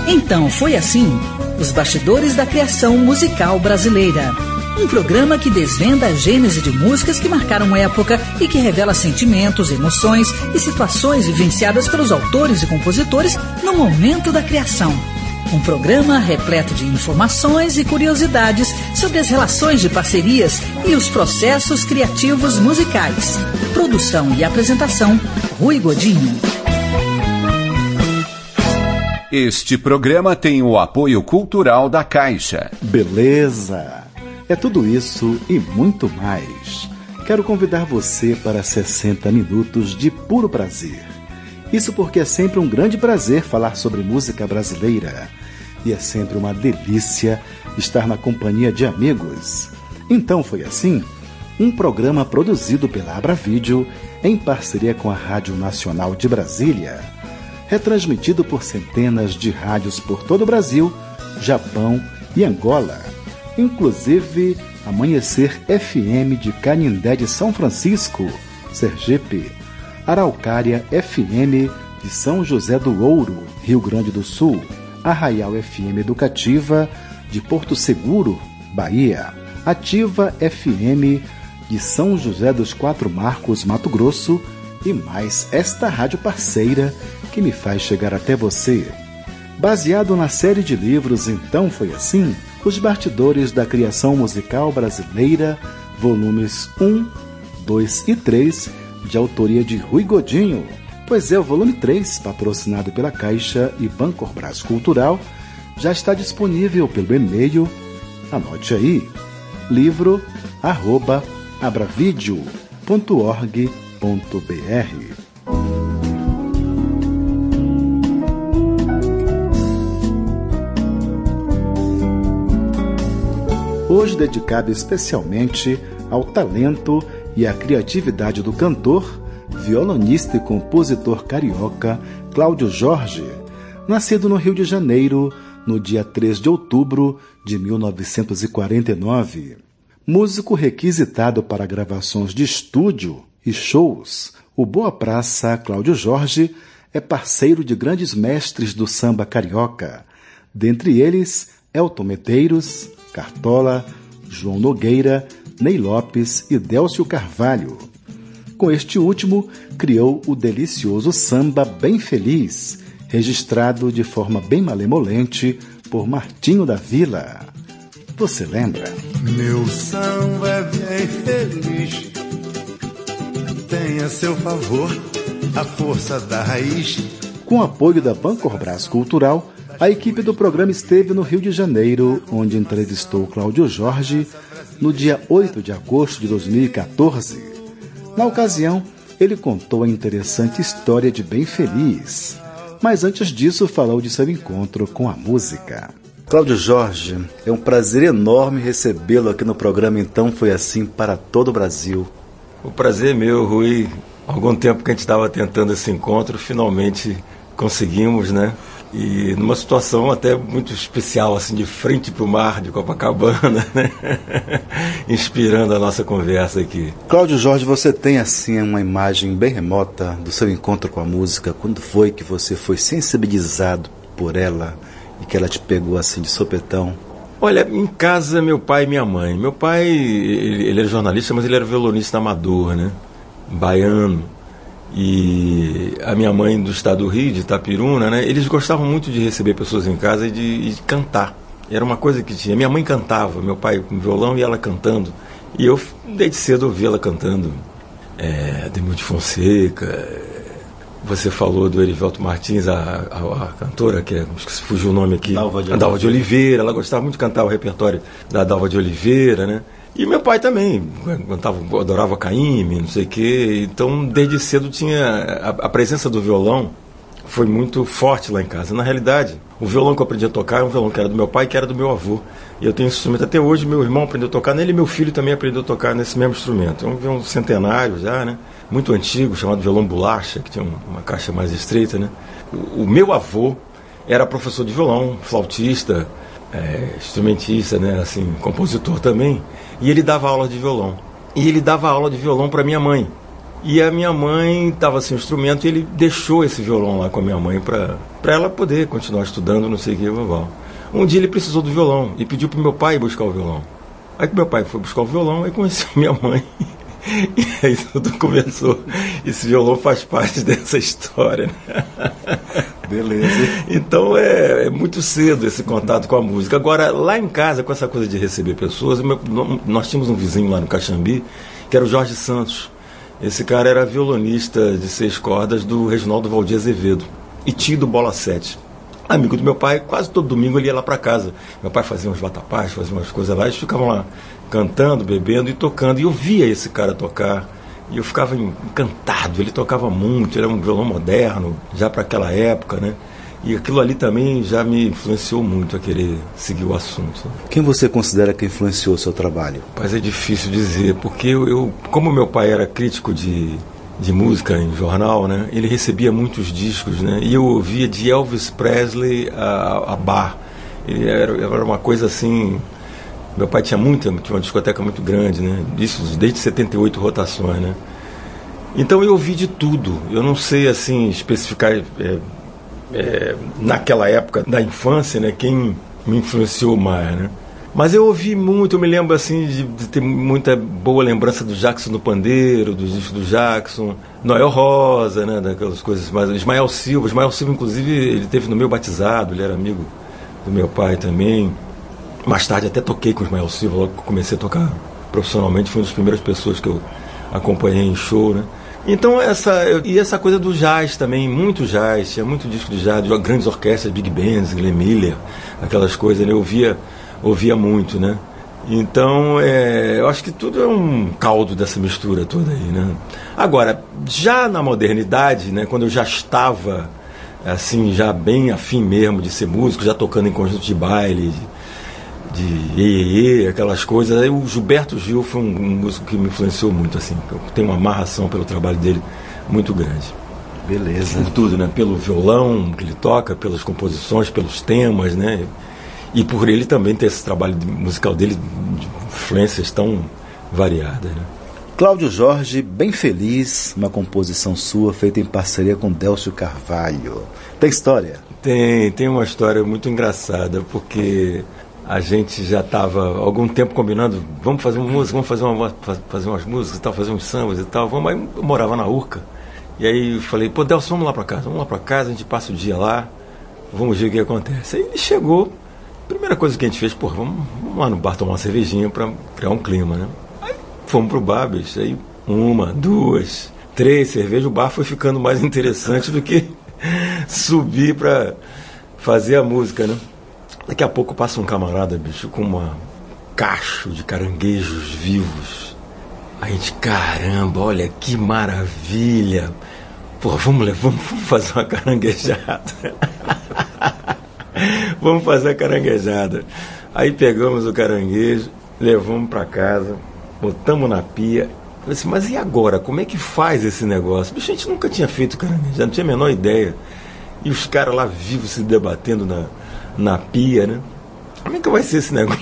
Então foi assim, os bastidores da criação musical brasileira. Um programa que desvenda a gênese de músicas que marcaram época e que revela sentimentos, emoções e situações vivenciadas pelos autores e compositores no momento da criação. Um programa repleto de informações e curiosidades sobre as relações de parcerias e os processos criativos musicais. Produção e apresentação, Rui Godinho. Este programa tem o apoio cultural da Caixa. Beleza! É tudo isso e muito mais. Quero convidar você para 60 minutos de puro prazer. Isso porque é sempre um grande prazer falar sobre música brasileira. E é sempre uma delícia estar na companhia de amigos. Então foi assim, um programa produzido pela Abravídeo em parceria com a Rádio Nacional de Brasília, retransmitido por centenas de rádios por todo o Brasil, Japão e Angola, inclusive Amanhecer FM de Canindé de São Francisco, Sergipe, Araucária FM de São José do Ouro, Rio Grande do Sul, Arraial FM Educativa de Porto Seguro, Bahia, Ativa FM de São José dos Quatro Marcos, Mato Grosso, e mais esta rádio parceira que me faz chegar até você. Baseado na série de livros Então Foi Assim, Os Bastidores da Criação Musical Brasileira, volumes 1, 2 e 3, de autoria de Rui Godinho. Pois é, o volume 3, patrocinado pela Caixa e Bancorbras Cultural, já está disponível pelo e-mail, anote aí, livro@abravideo.org.br. Hoje dedicado especialmente ao talento e à criatividade do cantor, violonista e compositor carioca Cláudio Jorge, nascido no Rio de Janeiro no dia 3 de outubro de 1949. Músico requisitado para gravações de estúdio e shows, o Boa Praça Cláudio Jorge é parceiro de grandes mestres do samba carioca, dentre eles Elton Medeiros, Cartola, João Nogueira, Ney Lopes e Délcio Carvalho. Com este último, criou o delicioso samba Bem Feliz, registrado de forma bem malemolente por Martinho da Vila. Você lembra? Meu samba é bem feliz, tem a seu favor a força da raiz. Com apoio da Bancorbras Cultural, a equipe do programa esteve no Rio de Janeiro, onde entrevistou Cláudio Jorge no dia 8 de agosto de 2014. Na ocasião, ele contou a interessante história de Bem Feliz, mas antes disso falou de seu encontro com a música. Cláudio Jorge, é um prazer enorme recebê-lo aqui no programa Então Foi Assim para todo o Brasil. O prazer é meu, Rui. Há algum tempo que a gente estava tentando esse encontro, finalmente conseguimos, né? E numa situação até muito especial, assim, de frente para o mar de Copacabana, né? Inspirando a nossa conversa aqui. Cláudio Jorge, você tem, assim, uma imagem bem remota do seu encontro com a música? Quando foi que você foi sensibilizado por ela e que ela te pegou, assim, de sopetão? Olha, em casa, meu pai e minha mãe. Meu pai, ele era jornalista, mas ele era violonista amador, né? Baiano. E a minha mãe do estado do Rio, de Itapiruna, né, eles gostavam muito de receber pessoas em casa e de cantar. Era uma coisa que tinha. Minha mãe cantava, meu pai com violão e ela cantando. E eu, desde cedo, ouvi ela cantando. Ademir de Fonseca, você falou do Erivelto Martins, a cantora, que fugiu o nome aqui, Dalva de Oliveira. Ela gostava muito de cantar o repertório da Dalva de Oliveira, né? E meu pai também cantava, adorava Caymmi, não sei o quê. Então, desde cedo tinha a presença do violão foi muito forte lá em casa. Na realidade, o violão que eu aprendi a tocar é um violão que era do meu pai, que era do meu avô. E eu tenho esse instrumento até hoje. Meu irmão aprendeu a tocar nele e meu filho também aprendeu a tocar nesse mesmo instrumento. É um violão centenário já, né? Muito antigo, chamado violão bolacha, que tinha uma caixa mais estreita, né? O meu avô era professor de violão, flautista, instrumentista, né? Assim, compositor também. E ele dava aula de violão. E ele dava aula de violão para minha mãe. E a minha mãe estava sem instrumento e ele deixou esse violão lá com a minha mãe para ela poder continuar estudando, não sei o que, blá. Um dia ele precisou do violão e pediu para meu pai buscar o violão. Aí que meu pai foi buscar o violão e conheceu minha mãe. E aí tudo começou. Esse violão faz parte dessa história, né? Beleza. Então é muito cedo esse contato com a música. Agora, lá em casa, com essa coisa de receber pessoas, nós tínhamos um vizinho lá no Caxambi, que era o Jorge Santos. Esse cara era violonista de 6 cordas do Reginaldo Valdir Azevedo e tio do Bola 7. Amigo do meu pai, quase todo domingo ele ia lá para casa. Meu pai fazia uns vatapás, fazia umas coisas lá, eles ficavam lá cantando, bebendo e tocando. E eu via esse cara tocar e eu ficava encantado. Ele tocava muito, era um violão moderno, já para aquela época, né? E aquilo ali também já me influenciou muito a querer seguir o assunto. Quem você considera que influenciou o seu trabalho? Mas é difícil dizer, porque como meu pai era crítico de música em jornal, né? Ele recebia muitos discos, né? E eu ouvia de Elvis Presley a Bar. Ele era uma coisa assim. Meu pai tinha uma discoteca muito grande, né? Isso desde 78 rotações, né? Então eu ouvi de tudo. Eu não sei assim especificar naquela época da infância, né? Quem me influenciou mais, né? Mas eu ouvi muito, eu me lembro assim de ter muita boa lembrança do Jackson no pandeiro, dos discos do Jackson, Noel Rosa, né, daquelas coisas mais. Ismael Silva, inclusive, ele teve no meu batizado, ele era amigo do meu pai também. Mais tarde até toquei com o Ismael Silva, logo que eu comecei a tocar profissionalmente, foi uma das primeiras pessoas que eu acompanhei em show, né? Então essa coisa do jazz também, muito jazz, tinha muito disco de jazz, de grandes orquestras, big bands, Glenn Miller, aquelas coisas, né? Eu ouvia muito, né? Então, eu acho que tudo é um caldo dessa mistura toda aí, né? Agora, já na modernidade, né, quando eu já estava, assim, já bem afim mesmo de ser músico, já tocando em conjunto de baile, de iê, aquelas coisas, aí o Gilberto Gil foi um músico que me influenciou muito, assim. Eu tenho uma amarração pelo trabalho dele muito grande. Beleza. Por tudo, né? Pelo violão que ele toca, pelas composições, pelos temas, né? E por ele também ter esse trabalho musical dele, de influências tão variadas, né? Cláudio Jorge, Bem Feliz, uma composição sua feita em parceria com Délcio Carvalho. Tem história? Tem uma história muito engraçada, porque a gente já estava há algum tempo combinando, vamos fazer uma música, vamos fazer umas músicas e tal, fazer uns sambas e tal. Aí eu morava na Urca, e aí eu falei, pô, Délcio, vamos lá para casa, a gente passa o dia lá, vamos ver o que acontece. Aí ele chegou. Primeira coisa que a gente fez, vamos lá no bar tomar uma cervejinha para criar um clima, né? Aí fomos pro bar, bicho, aí 1, 2, 3 cervejas, o bar foi ficando mais interessante do que subir para fazer a música, né? Daqui a pouco passa um camarada, bicho, com uma cacho de caranguejos vivos. A gente, caramba, olha que maravilha! Pô, vamos fazer uma caranguejada. Vamos fazer a caranguejada. Aí pegamos o caranguejo, levamos para casa, botamos na pia. Eu disse, mas e agora? Como é que faz esse negócio? Bicho, a gente nunca tinha feito caranguejada, não tinha a menor ideia. E os caras lá vivos se debatendo na pia, né? Como é que vai ser esse negócio?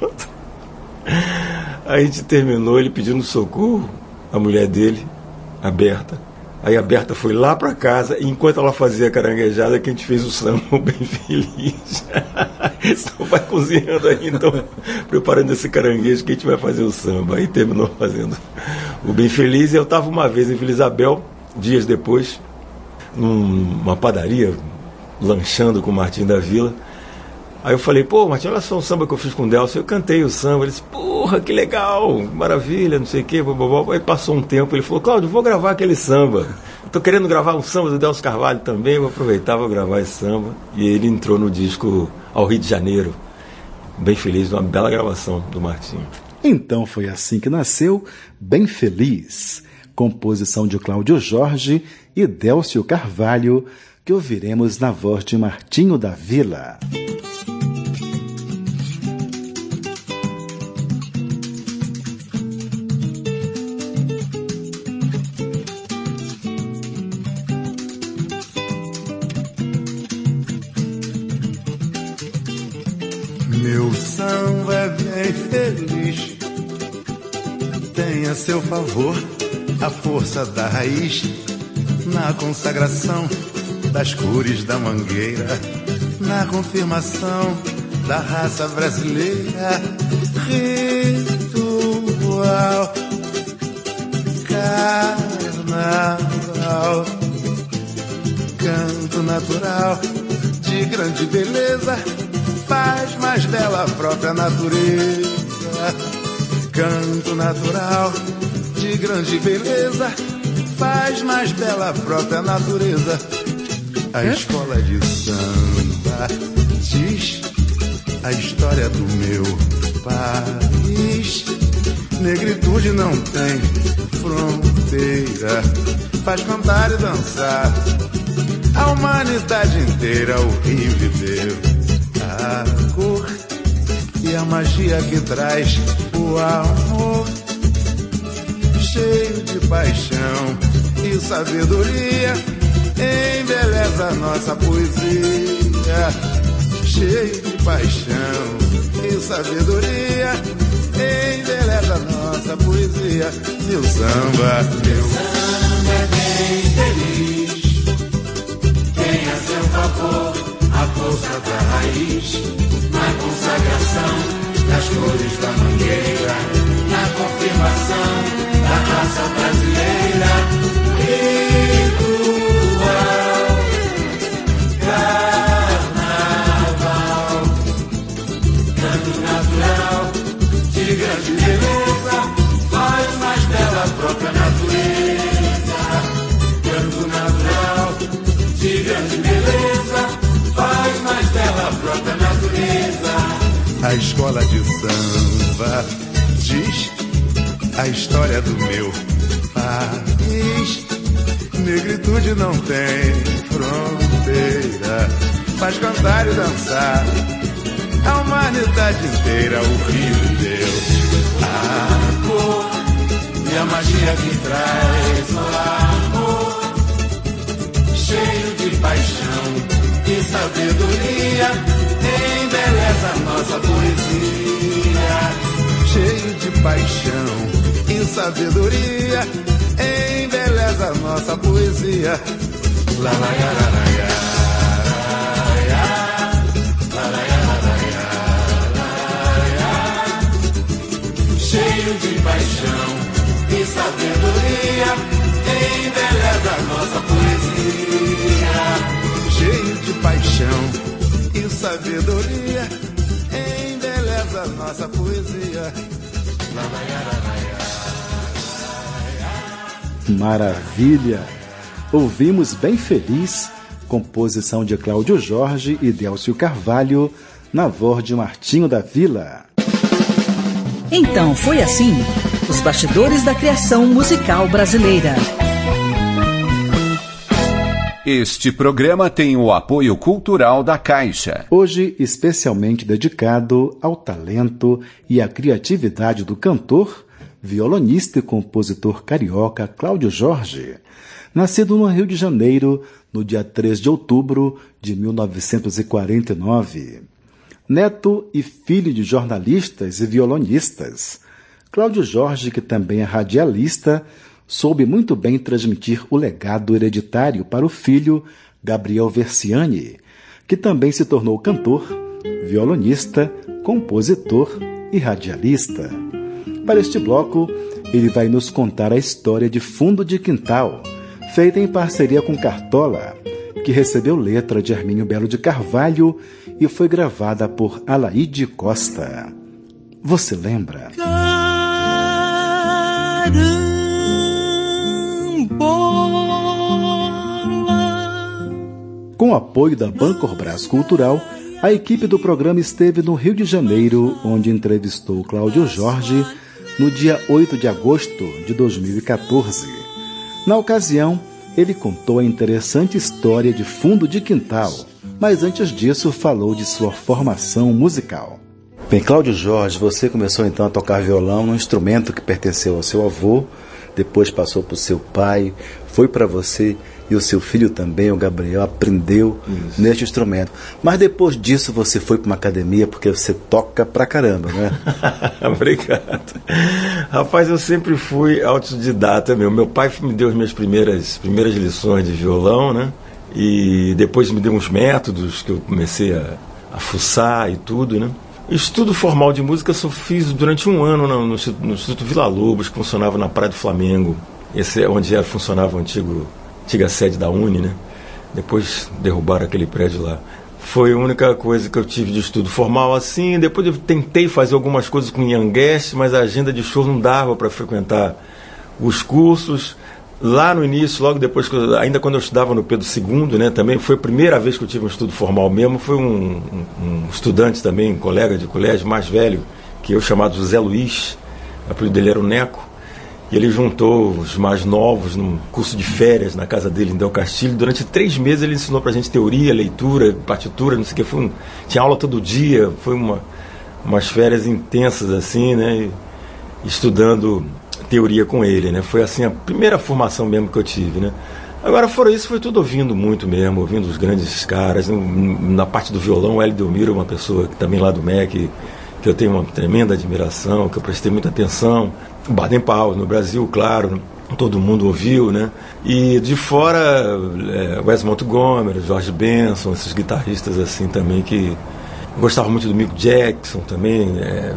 Aí a gente terminou, ele pedindo socorro, a mulher dele, a Berta. Aí a Berta foi lá para casa, e enquanto ela fazia a caranguejada, que a gente fez o samba Bem Feliz. Então vai cozinhando aí, então, preparando esse caranguejo que a gente vai fazer o samba. Aí terminou fazendo o Bem Feliz. E eu estava uma vez em Vila Isabel, dias depois, numa padaria, lanchando com o Martim da Vila. Aí eu falei, pô, Martim, olha só o samba que eu fiz com o Délcio. Eu cantei o samba, ele disse, porra, que legal, maravilha, não sei o quê. Aí passou um tempo, ele falou, Cláudio, vou gravar aquele samba. Estou querendo gravar um samba do Délcio Carvalho também, vou aproveitar, vou gravar esse samba. E ele entrou no disco Ao Rio de Janeiro, Bem Feliz, uma bela gravação do Martim. Então foi assim que nasceu Bem Feliz, composição de Cláudio Jorge e Délcio Carvalho, que ouviremos na voz de Martinho da Vila. Meu samba é bem feliz, tem a seu favor a força da raiz, na consagração das cores da mangueira, na confirmação da raça brasileira. Ritual, carnaval, canto natural de grande beleza, faz mais bela a própria natureza. Canto natural de grande beleza, faz mais bela a própria natureza. A escola de samba diz a história do meu país. Negritude não tem fronteira, faz cantar e dançar a humanidade inteira. O Rio viveu a cor e a magia que traz o amor, cheio de paixão e sabedoria, embeleza nossa poesia. Cheio de paixão e sabedoria, embeleza nossa poesia. Meu samba é bem feliz, tem a seu favor a força da raiz, na consagração das cores da mangueira, na confirmação da raça brasileira. Ritual, carnaval, canto natural de grande beleza, faz mais bela a própria natureza. Canto natural de grande beleza, faz mais bela a própria natureza. A escola de samba diz a história do meu país. Negritude não tem fronteira, faz cantar e dançar a humanidade inteira. O Rio deu a cor e a magia que traz o amor, cheio de paixão e sabedoria, embeleza nossa poesia. Cheio de paixão e sabedoria, embeleza nossa poesia. La la ya la la ya, la la ya la la ya, cheio de paixão e sabedoria, embeleza nossa poesia. Cheio de paixão e sabedoria, embeleza nossa poesia. Maravilha! Ouvimos Bem Feliz, composição de Cláudio Jorge e Délcio Carvalho, na voz de Martinho da Vila. Então foi assim, os bastidores da criação musical brasileira. Este programa tem o apoio cultural da Caixa. Hoje, especialmente dedicado ao talento e à criatividade do cantor, violonista e compositor carioca Cláudio Jorge, nascido no Rio de Janeiro no dia 3 de outubro de 1949. Neto e filho de jornalistas e violonistas, Cláudio Jorge, que também é radialista, soube muito bem transmitir o legado hereditário para o filho, Gabriel Versiani, que também se tornou cantor, violonista, compositor e radialista. Para este bloco, ele vai nos contar a história de Fundo de Quintal, feita em parceria com Cartola, que recebeu letra de Hermínio Belo de Carvalho e foi gravada por Alaide Costa. Você lembra? Com o apoio da Bancorbras Cultural, a equipe do programa esteve no Rio de Janeiro, onde entrevistou Cláudio Jorge no dia 8 de agosto de 2014. Na ocasião, ele contou a interessante história de Fundo de Quintal, mas antes disso falou de sua formação musical. Bem, Cláudio Jorge, você começou então a tocar violão num instrumento que pertenceu ao seu avô, depois passou para o seu pai, foi para você e o seu filho também, o Gabriel, aprendeu neste instrumento. Mas depois disso você foi para uma academia, porque você toca pra caramba, né? Obrigado. Rapaz, eu sempre fui autodidata mesmo. Meu pai me deu as minhas primeiras lições de violão, né? E depois me deu uns métodos que eu comecei a fuçar e tudo, né? Estudo formal de música eu só fiz durante um ano no Instituto Vila Lobos, que funcionava na Praia do Flamengo. Esse é onde funcionava a antiga sede da Uni, né? Depois derrubaram aquele prédio lá. Foi a única coisa que eu tive de estudo formal assim. Depois eu tentei fazer algumas coisas com Ian Guest, mas a agenda de shows não dava para frequentar os cursos. Lá no início, logo depois, ainda quando eu estudava no Pedro II, né, também foi a primeira vez que eu tive um estudo formal mesmo. Foi um estudante também, um colega de colégio mais velho, que eu, chamado José Luiz, o apelido dele era o Neco, e ele juntou os mais novos num curso de férias na casa dele em Del Castilho. Durante 3 meses ele ensinou pra gente teoria, leitura, partitura, não sei o que. Tinha aula todo dia, foi umas férias intensas assim, né, estudando teoria com ele, né? Foi assim a primeira formação mesmo que eu tive, né? Agora, fora isso, foi tudo ouvindo muito mesmo, ouvindo os grandes caras. Na parte do violão, o Hélio Delmiro, uma pessoa que também lá do MEC, que eu tenho uma tremenda admiração, que eu prestei muita atenção. O Baden Powell, no Brasil, claro, todo mundo ouviu, né? E de fora, Wes Montgomery, George Benson, esses guitarristas assim também que gostavam muito do Mick Jackson também,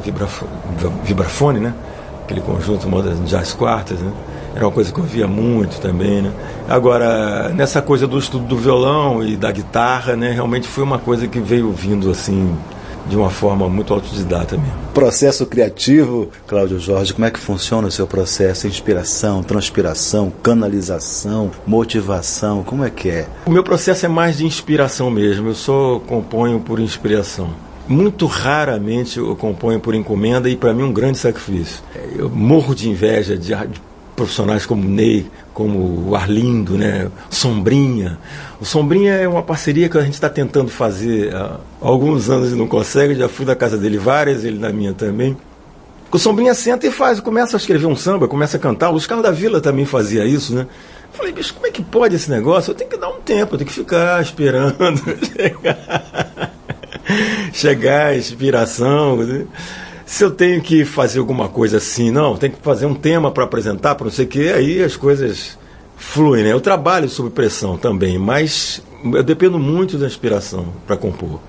vibrafone, né? Aquele conjunto Modern Jazz Quartets, né? Era uma coisa que eu via muito também, né? Agora, nessa coisa do estudo do violão e da guitarra, né? Realmente foi uma coisa que veio vindo assim, de uma forma muito autodidata mesmo. Processo criativo, Cláudio Jorge, como é que funciona o seu processo? Inspiração, transpiração, canalização, motivação, como é que é? O meu processo é mais de inspiração mesmo, eu só componho por inspiração. Muito raramente eu componho por encomenda e para mim um grande sacrifício. Eu morro de inveja de profissionais como Ney, como o Arlindo, né? Sombrinha. O Sombrinha é uma parceria que a gente está tentando fazer há alguns anos e não consegue. Já fui na casa dele várias, ele na minha também. O Sombrinha senta e começa a escrever um samba, começa a cantar. O Luiz Carlos da Vila também fazia isso, né? Eu falei, bicho, como é que pode esse negócio? Eu tenho que dar um tempo, eu tenho que ficar esperando chegar a inspiração. Se eu tenho que fazer alguma coisa assim, não, tem que fazer um tema para apresentar, para não sei o que, aí as coisas fluem, né? Eu trabalho sob pressão também, mas eu dependo muito da inspiração para compor.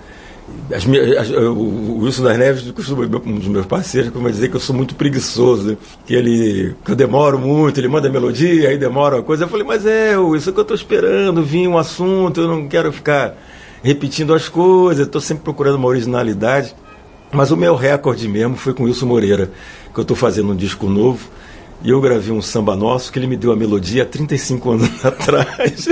O Wilson das Neves, um dos meus parceiros, costuma dizer que eu sou muito preguiçoso, né? Que eu demoro muito, ele manda melodia, aí demora uma coisa. Eu falei, mas isso que eu estou esperando, vir um assunto, eu não quero ficar repetindo as coisas, estou sempre procurando uma originalidade. Mas o meu recorde mesmo foi com o Wilson Moreira, que eu estou fazendo um disco novo, e eu gravei um samba nosso que ele me deu a melodia há 35 anos atrás.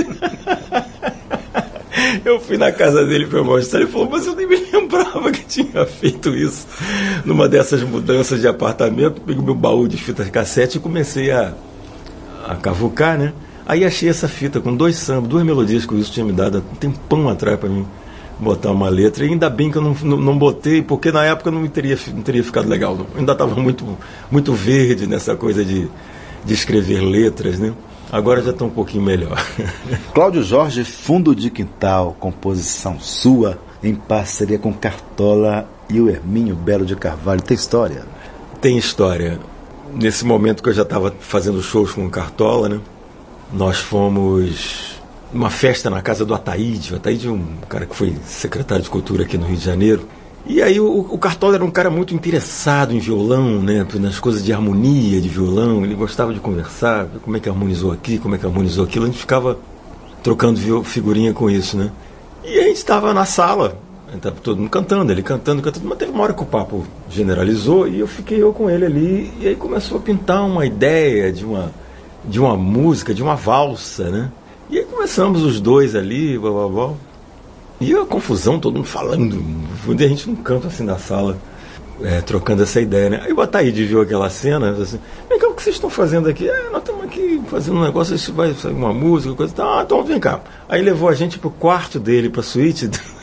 Eu fui na casa dele para mostrar, ele falou, mas eu nem me lembrava que tinha feito isso. Numa dessas mudanças de apartamento, peguei meu baú de fitas cassete e comecei a cavucar, né? Aí achei essa fita com 2 sambas, 2 melodias que o Wilson tinha me dado um tempão atrás para mim botar uma letra, e ainda bem que eu não botei, porque na época não teria ficado legal, não. Eu ainda estava muito, muito verde nessa coisa de escrever letras, né? Agora já está um pouquinho melhor. Cláudio Jorge, Fundo de Quintal, composição sua, em parceria com Cartola e o Hermínio Belo de Carvalho. Tem história? Tem história. Nesse momento que eu já estava fazendo shows com o Cartola, né? Nós fomos numa festa na casa do Ataíde. O Ataíde é um cara que foi secretário de cultura aqui no Rio de Janeiro. E aí o Cartola era um cara muito interessado em violão, né? Nas coisas de harmonia de violão. Ele gostava de conversar, como é que harmonizou aqui, como é que harmonizou aquilo. A gente ficava trocando figurinha com isso, né? E a gente estava na sala, estava todo mundo cantando, ele cantando, mas teve uma hora que o papo generalizou e fiquei com ele ali. E aí começou a pintar uma ideia de uma música, de uma valsa, né? E aí começamos os dois ali, blá, blá, blá. E a confusão, todo mundo falando. A gente num canto assim da sala, trocando essa ideia, né? Aí o Ataíde viu aquela cena, assim, vem cá, o que vocês estão fazendo aqui? Nós estamos aqui fazendo um negócio, vai sair uma música, coisa e tal. Então vem cá. Aí levou a gente pro quarto dele, pra suíte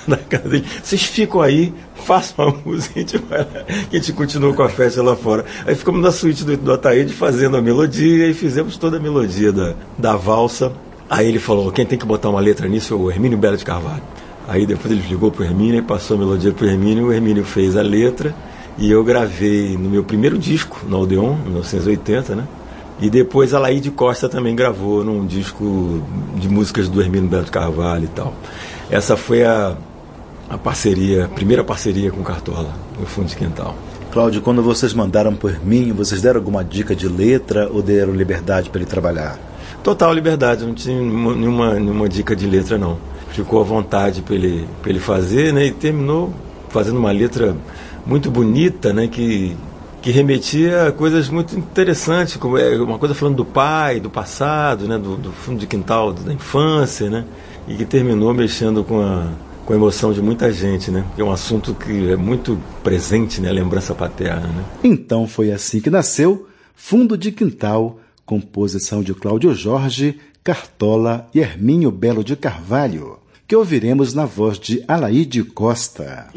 da casa dele. Vocês ficam aí, façam a música, a gente vai lá, que a gente continua com a festa lá fora. Aí ficamos na suíte do Ataíde fazendo a melodia, e fizemos toda a melodia da valsa. Aí ele falou, quem tem que botar uma letra nisso é o Hermínio Belo de Carvalho. Aí depois ele ligou pro Hermínio e passou a melodia pro Hermínio, e o Hermínio fez a letra, e eu gravei no meu primeiro disco, no Odeon, em 1980, né? E depois a Laíde Costa também gravou num disco de músicas do Hermínio Belo de Carvalho e tal. Essa foi a primeira parceria com o Cartola, no Fundo de Quintal. Cláudio, quando vocês mandaram pro Hermínio, vocês deram alguma dica de letra ou deram liberdade para ele trabalhar? Total liberdade, não tinha nenhuma dica de letra, não. Ficou à vontade para ele fazer, né? E terminou fazendo uma letra muito bonita, né? Que remetia a coisas muito interessantes, como uma coisa falando do pai, do passado, né? Do fundo de quintal, da infância, né? E que terminou mexendo com a emoção de muita gente, né? Que é um assunto que é muito presente, né? A lembrança paterna, né? Então foi assim que nasceu Fundo de Quintal, composição de Cláudio Jorge, Cartola e Hermínio Belo de Carvalho, que ouviremos na voz de Alaíde Costa.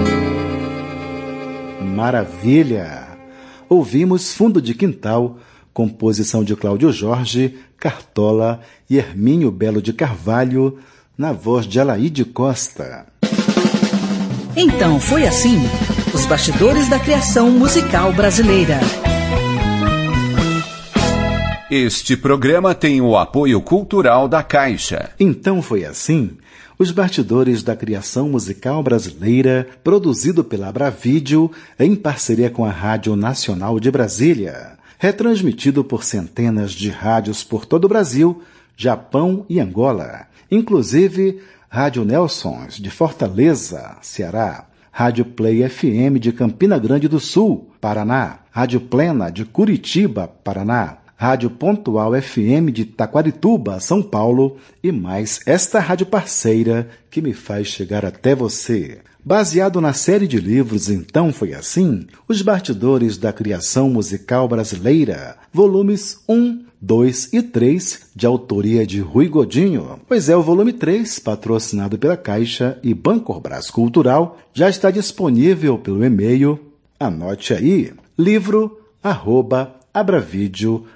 Maravilha! Ouvimos Fundo de Quintal, composição de Cláudio Jorge, Cartola e Hermínio Belo de Carvalho, na voz de Alaide Costa. Então foi assim, os bastidores da criação musical brasileira. Este programa tem o apoio cultural da Caixa. Então foi assim, os bastidores da criação musical brasileira, produzido pela Abravídeo, em parceria com a Rádio Nacional de Brasília, retransmitido por centenas de rádios por todo o Brasil, Japão e Angola, inclusive Rádio Nelsons de Fortaleza, Ceará, Rádio Play FM de Campina Grande do Sul, Paraná, Rádio Plena de Curitiba, Paraná, Rádio Pontual FM de Taquarituba, São Paulo, e mais esta rádio parceira que me faz chegar até você. Baseado na série de livros Então Foi Assim, Os Bastidores da Criação Musical Brasileira, volumes 1, 2 e 3, de autoria de Rui Godinho. Pois é, o volume 3, patrocinado pela Caixa e Bancorbras Cultural, já está disponível pelo e-mail, anote aí, livro@abravideo.org.br.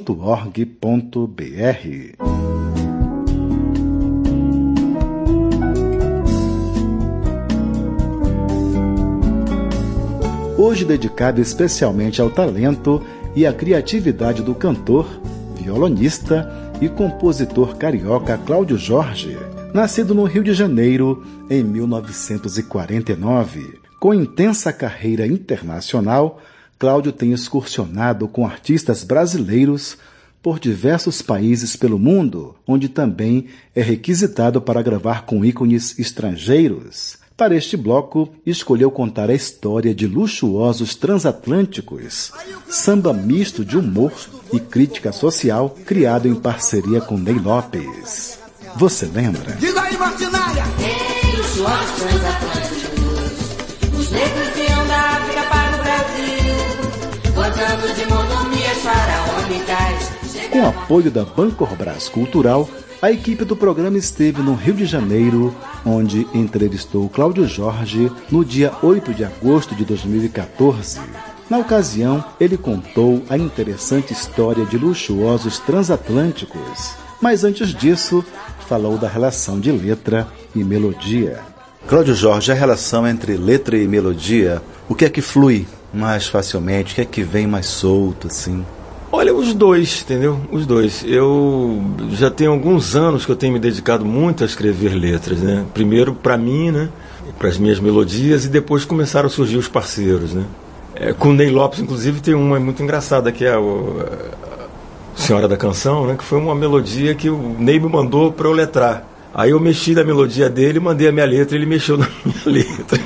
Hoje dedicado especialmente ao talento e à criatividade do cantor, violonista e compositor carioca Cláudio Jorge, nascido no Rio de Janeiro em 1949. Com intensa carreira internacional, Cláudio tem excursionado com artistas brasileiros por diversos países pelo mundo, onde também é requisitado para gravar com ícones estrangeiros. Para este bloco, escolheu contar a história de Luxuosos Transatlânticos, samba misto de humor e crítica social, criado em parceria com Ney Lopes. Você lembra? Diz aí, Martinária! Ei, luxuosos transatlânticos, os negros vinham da África para o Brasil, gozando de mordomias faraônicas. Com apoio da Bancorbras Cultural, a equipe do programa esteve no Rio de Janeiro, onde entrevistou Cláudio Jorge no dia 8 de agosto de 2014. Na ocasião, ele contou a interessante história de Luxuosos Transatlânticos, mas antes disso, falou da relação de letra e melodia. Cláudio Jorge, a relação entre letra e melodia, o que é que flui mais facilmente, o que é que vem mais solto, assim? Olha, os dois, entendeu? Os dois. Eu já tenho alguns anos que eu tenho me dedicado muito a escrever letras, né? Primeiro para mim, né? Para as minhas melodias, e depois começaram a surgir os parceiros, né? Com o Ney Lopes, inclusive, tem uma muito engraçada, que é a Senhora da Canção, né? Que foi uma melodia que o Ney me mandou para eu letrar. Aí eu mexi na melodia dele, mandei a minha letra, ele mexeu na minha letra.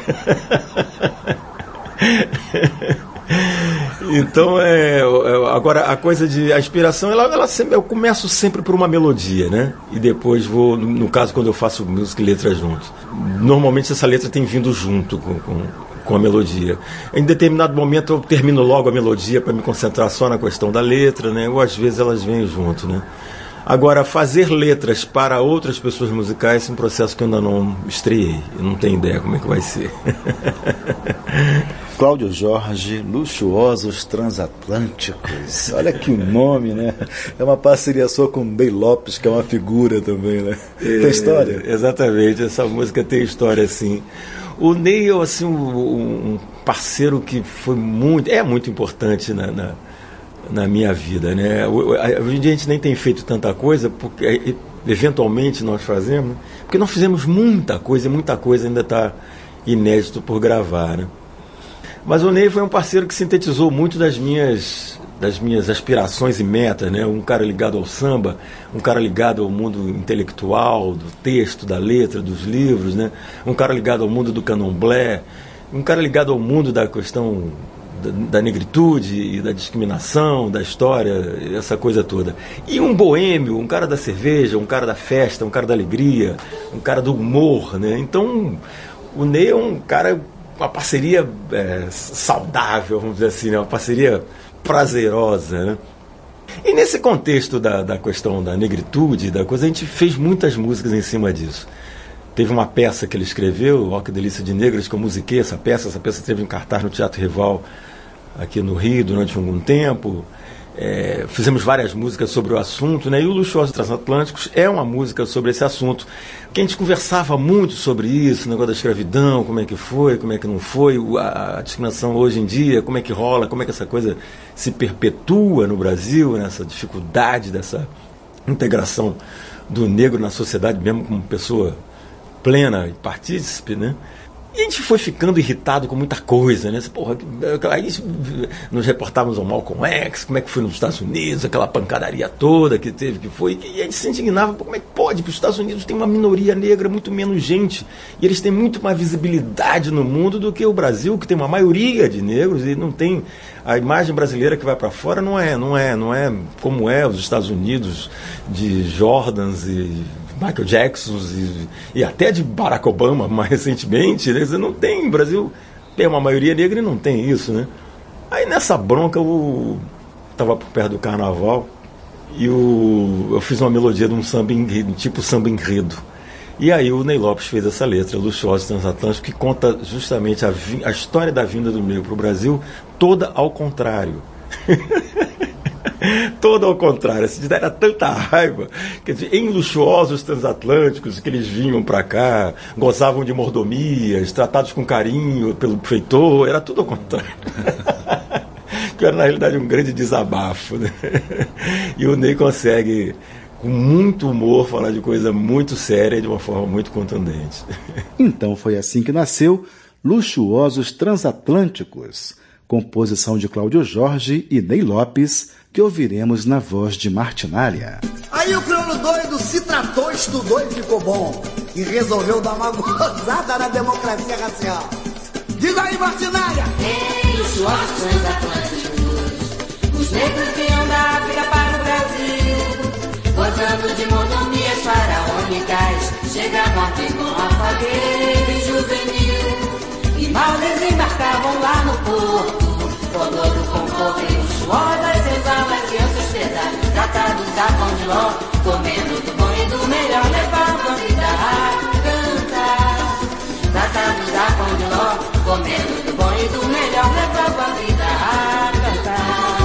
Então, agora a coisa de a inspiração, ela sempre, eu começo sempre por uma melodia, né? E depois vou, no caso, quando eu faço música e letra juntos. Normalmente essa letra tem vindo junto com a melodia. Em determinado momento eu termino logo a melodia para me concentrar só na questão da letra, né? Ou às vezes elas vêm junto, né? Agora, fazer letras para outras pessoas musicais é um processo que eu ainda não estreiei. Eu não tenho ideia como é que vai ser. Cláudio Jorge, Luxuosos Transatlânticos. Olha que nome, né? É uma parceria sua com Ney Lopes, que é uma figura também, né? Tem história? Exatamente, essa música tem história, sim. O Ney é assim, um parceiro que foi muito importante na minha vida, né? Hoje em dia a gente nem tem feito tanta coisa, porque eventualmente nós fazemos, porque nós fizemos muita coisa, e muita coisa ainda está inédito por gravar, né? Mas o Ney foi um parceiro que sintetizou muito das minhas aspirações e metas, né? Um cara ligado ao samba, um cara ligado ao mundo intelectual, do texto, da letra, dos livros, né? Um cara ligado ao mundo do candomblé, um cara ligado ao mundo da questão da negritude e da discriminação, da história, essa coisa toda. E um boêmio, um cara da cerveja, um cara da festa, um cara da alegria, um cara do humor, né? Então, o Ney é um cara, uma parceria saudável, vamos dizer assim, né? Uma parceria prazerosa, né? E nesse contexto da questão da negritude, da coisa, a gente fez muitas músicas em cima disso. Teve uma peça que ele escreveu, Ó Que Delícia de Negras, que eu musiquei essa peça. Essa peça teve um cartaz no Teatro Rival aqui no Rio durante algum tempo. Fizemos várias músicas sobre o assunto, né? E o Luxuosos Transatlânticos é uma música sobre esse assunto. Porque a gente conversava muito sobre isso, o negócio da escravidão, como é que foi, como é que não foi, a discriminação hoje em dia, como é que rola, como é que essa coisa se perpetua no Brasil, né? Essa dificuldade dessa integração do negro na sociedade, mesmo como pessoa plena e partícipe, né? E a gente foi ficando irritado com muita coisa, né? Porra, aí nos reportávamos ao Malcolm X, como é que foi nos Estados Unidos, aquela pancadaria toda que teve, que foi. E a gente se indignava, como é que pode? Porque os Estados Unidos tem uma minoria negra, muito menos gente, e eles têm muito mais visibilidade no mundo do que o Brasil, que tem uma maioria de negros, e não tem. A imagem brasileira que vai para fora não é como é os Estados Unidos de Jordans e Michael Jackson e até de Barack Obama mais recentemente, né? Você não tem, o Brasil tem uma maioria negra e não tem isso, né? Aí nessa bronca eu estava por perto do carnaval e eu fiz uma melodia de um samba enredo, tipo samba enredo. E aí o Ney Lopes fez essa letra, Luxuosos Transatlânticos, que conta justamente a história da vinda do negro para o Brasil, toda ao contrário. Todo ao contrário, essa cidade era tanta raiva, quer dizer, em luxuosos transatlânticos que eles vinham para cá, gozavam de mordomias, tratados com carinho pelo feitor, era tudo ao contrário. Que era na realidade um grande desabafo, né? E o Ney consegue, com muito humor, falar de coisa muito séria e de uma forma muito contundente. Então foi assim que nasceu Luxuosos Transatlânticos, composição de Cláudio Jorge e Ney Lopes, que ouviremos na voz de Martinália. Aí o crioulo doido se tratou, estudou e ficou bom. E resolveu dar uma gozada na democracia racial. Diz aí, Martinália! Em luxuosos transatlânticos, os negros vinham da África para o Brasil, gozando de mordomias faraônicas, chegavam aqui com alfagueiro e juvenil, e mal desembarcavam lá no porto, com todo conforto e luxuosas senzalas e hospedar, tratados a pão de ló, comendo do bom e do melhor, levavam a vida a cantar. Tratados a pão de ló, comendo do bom e do melhor, levavam a vida a cantar.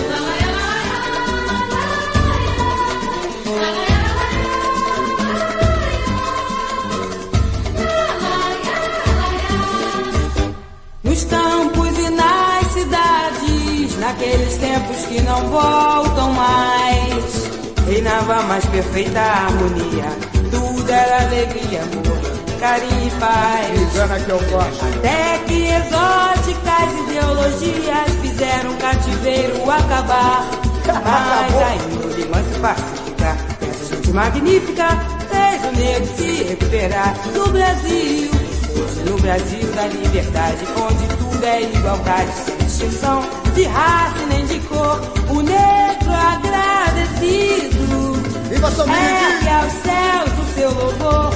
Nos campos e nas cidades, naqueles tempos que não voltam mais, reinava a mais perfeita harmonia, tudo era alegria, amor, carinho e paz. Até que exóticas ideologias fizeram o cativeiro acabar, mas a índole mansa e pacífica, essa gente magnífica, fez o negro se recuperar no Brasil. No Brasil da liberdade, onde tudo é igualdade, sem distinção de raça e nem de cor, o negro agradecido ergue aos céus o seu louvor.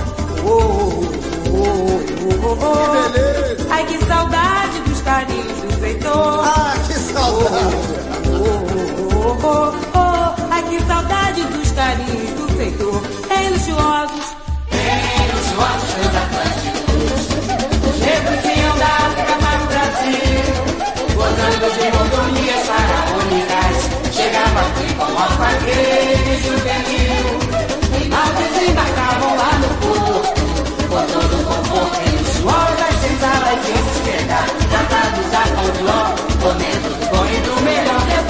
Ai, que saudade dos carinhos do feitor. Ah, que saudade! Ai, que saudade dos carinhos do feitor. Em luxuosos transatlânticos, negros vinham da África para o Brasil, gozando de mordomias faraônicas, chegavam aqui com alfagueiro e juvenil, e mal desembarcavam lá no porto, com todo conforto e luxuosas senzalas e hospedar, tratados a pão de ló, comendo do bom e do melhor,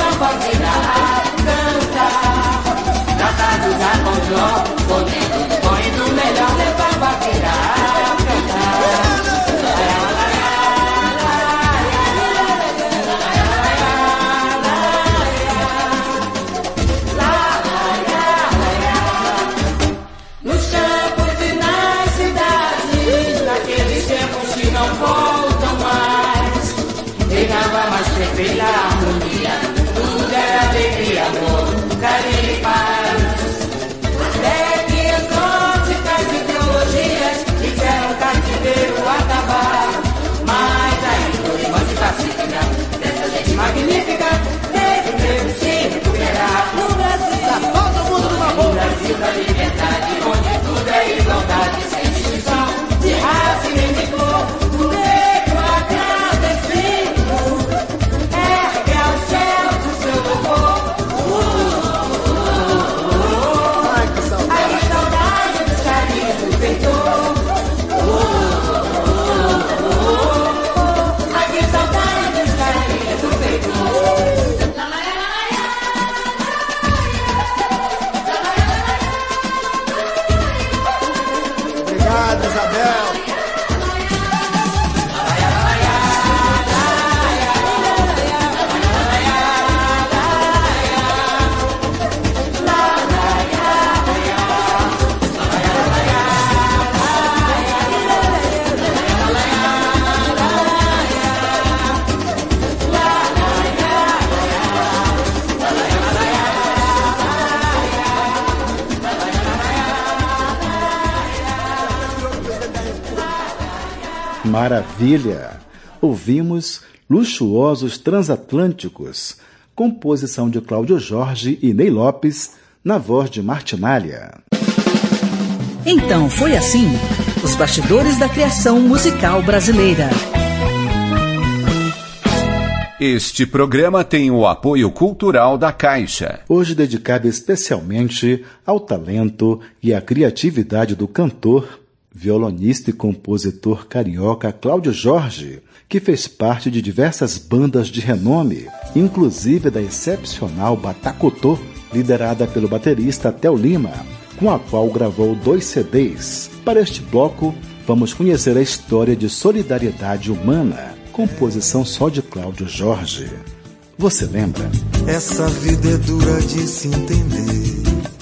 Maravilha! Ouvimos Luxuosos Transatlânticos, composição de Cláudio Jorge e Ney Lopes, na voz de Martinália. Então foi assim, os bastidores da criação musical brasileira. Este programa tem o apoio cultural da Caixa. Hoje dedicado especialmente ao talento e à criatividade do cantor, violonista e compositor carioca Cláudio Jorge, que fez parte de diversas bandas de renome, inclusive da excepcional Batacotô, liderada pelo baterista Theo Lima, com a qual gravou 2 CDs. Para este bloco, vamos conhecer a história de Solidariedade Humana, composição só de Cláudio Jorge. Você lembra? Essa vida é dura de se entender.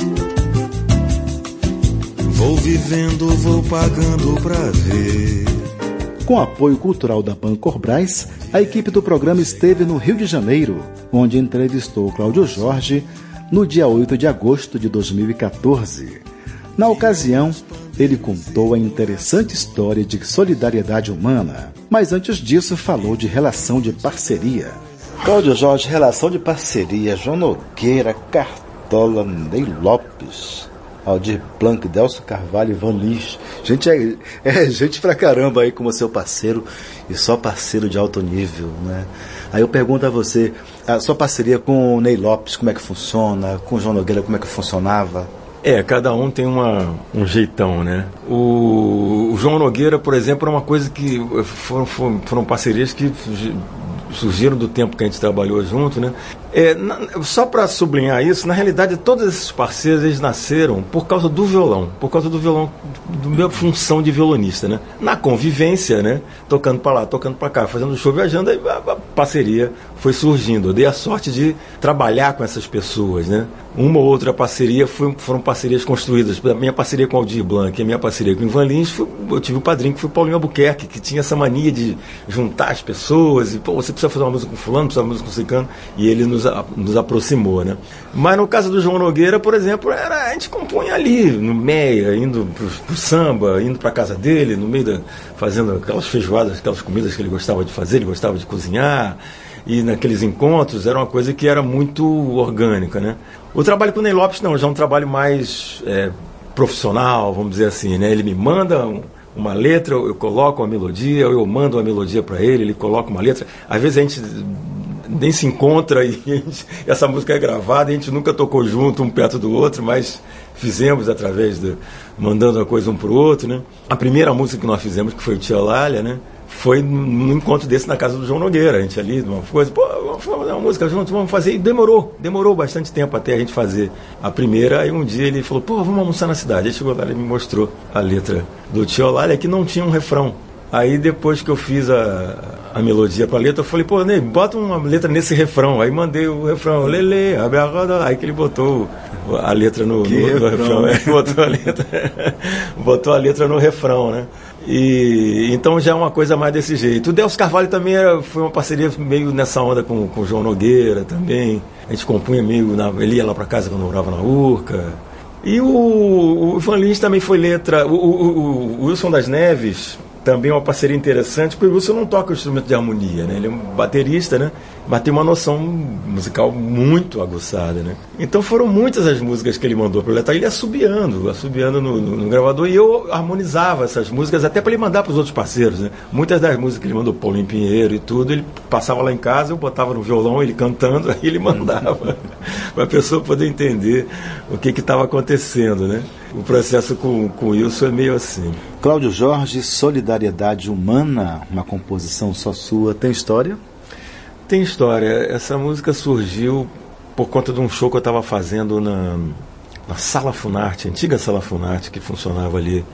Vou vivendo, vou pagando pra ver. Com apoio cultural da Bancor Braz, a equipe do programa esteve no Rio de Janeiro, onde entrevistou Cláudio Jorge no dia 8 de agosto de 2014. Na ocasião, ele contou a interessante história de solidariedade humana, mas antes disso falou de relação de parceria. Cláudio Jorge, relação de parceria, João Nogueira, Cartola, Ney Lopes, Aldir Blanc, Delcio Carvalho, Ivan Lins. Gente, é gente pra caramba aí como seu parceiro, e só parceiro de alto nível, né? Aí eu pergunto a você, a sua parceria com o Ney Lopes, como é que funciona? Com o João Nogueira, como é que funcionava? Cada um tem um jeitão, né? O João Nogueira, por exemplo, é uma coisa que foram parcerias que surgiram do tempo que a gente trabalhou junto, né? Só para sublinhar isso, na realidade, todos esses parceiros, eles nasceram por causa do violão, do minha função de violonista, né? Na convivência, né? Tocando para lá, tocando para cá, fazendo show, viajando, aí a parceria foi surgindo. Eu dei a sorte de trabalhar com essas pessoas, né? Uma ou outra parceria foram parcerias construídas. A minha parceria com o Aldir Blanc, a minha parceria com o Ivan Lins, eu tive um padrinho que foi o Paulinho Albuquerque, que tinha essa mania de juntar as pessoas, e você precisa fazer uma música com fulano, precisa fazer uma música com ciclano, e ele nos aproximou, né? Mas no caso do João Nogueira, por exemplo, a gente compunha ali, no meia, indo pro samba, indo pra casa dele, no meio fazendo aquelas feijoadas, aquelas comidas que ele gostava de fazer, ele gostava de cozinhar, e naqueles encontros era uma coisa que era muito orgânica, né? O trabalho com o Ney Lopes não, já é um trabalho mais profissional, vamos dizer assim, né? Ele me manda uma letra, eu coloco uma melodia, eu mando uma melodia para ele coloca uma letra. Às vezes a gente nem se encontra e essa música é gravada, a gente nunca tocou junto, um perto do outro, mas fizemos através mandando uma coisa um pro outro, né? A primeira música que nós fizemos, que foi o Tia Lália, né? Foi num encontro desse na casa do João Nogueira, a gente ali, uma coisa, vamos fazer uma música junto, vamos fazer, e demorou bastante tempo até a gente fazer a primeira, aí um dia ele falou, vamos almoçar na cidade, aí chegou lá e me mostrou a letra do Tia Lália, que não tinha um refrão. Aí depois que eu fiz a melodia pra letra, eu falei, Ney, bota uma letra nesse refrão. Aí mandei o refrão, lele, abre a roda. Aí que ele botou a letra no refrão. Botou a letra no refrão, né? E então já é uma coisa mais desse jeito. O Delcio Carvalho também foi uma parceria meio nessa onda com o João Nogueira também. A gente compunha meio, ele ia lá pra casa quando eu morava na Urca. E o Ivan Lins também foi letra. O Wilson das Neves também é uma parceria interessante, porque o Wilson não toca o instrumento de harmonia, né? Ele é um baterista, né? Mas tem uma noção musical muito aguçada, né? Então foram muitas as músicas que ele mandou para ele, ele assobiando no gravador, e eu harmonizava essas músicas até para ele mandar para os outros parceiros, né? Muitas das músicas que ele mandou, Paulinho Pinheiro e tudo, ele passava lá em casa, eu botava no violão, ele cantando, aí ele mandava para a pessoa poder entender o que estava acontecendo, né? O processo com o Wilson é meio assim. Cláudio Jorge, Solidariedade Humana, uma composição só sua, tem história? Tem história. Essa música surgiu por conta de um show que eu estava fazendo na Sala Funarte, a antiga Sala Funarte, que funcionava ali